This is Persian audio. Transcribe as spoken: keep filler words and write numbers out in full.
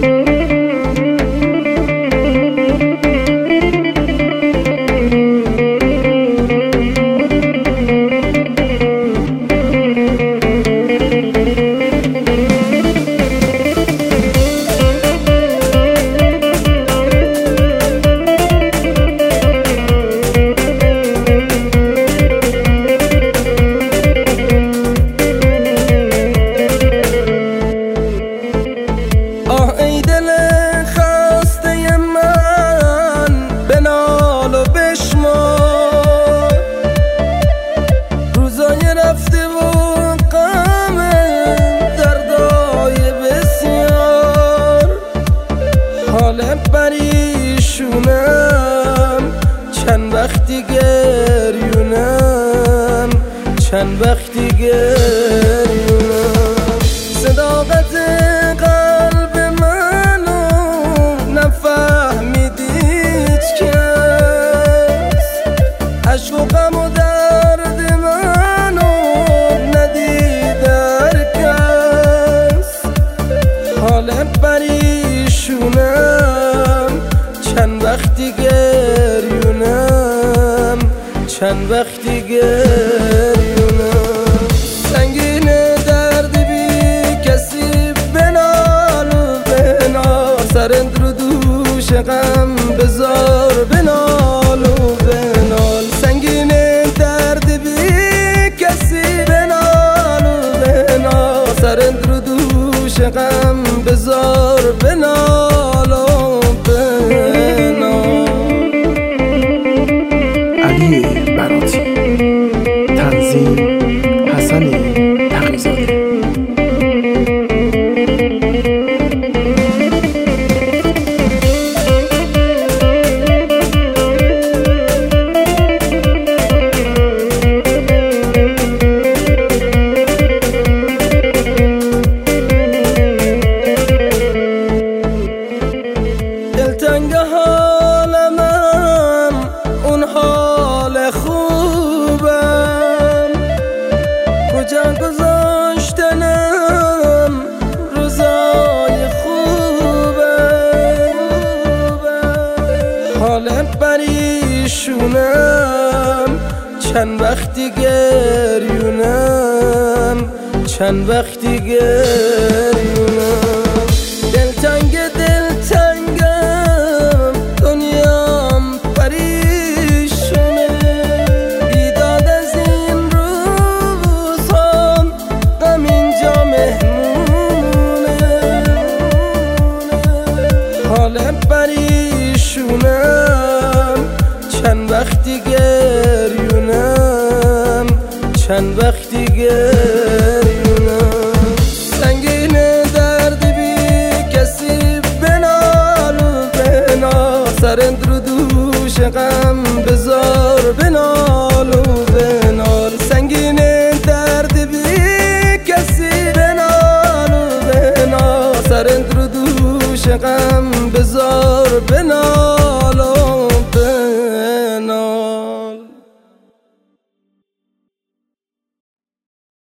پریشونم چند وقتی گریونم چند وقتی گریونم صداقت قلب منو نفهمیدید کس عشق و غم و درد منو ندید هر کس حال پریشونم چند وقتی گریونم چند وقتی گریونم سنگین درد بی کسی بنال بنال سرند رو دوش غم بذار بنال و بنال سنگین درد بی کسی بنال بنال سرند رو دوش غم بذار بنال و علی براتی، تنظیم حسن تقی‌زاده. دلتنگ حالمم اون حال خوبم کجا گذاشتنم روزای خوبم حال پریشونم چند وقتی گریونم چند وقتی گریونم دلتنگ دلتنگم دنیام پریشونه بیداد از این روزام غم اینجا مهمونه حال پریشونم چند وقتی گریونم چند وقتی گریونم سنگین درد بی کسی بنال بنال سرند رو دوش غم بذار بنال و بنال سنگین درد بی کسی بنال بنال سرند رو دوش غم بذار بنال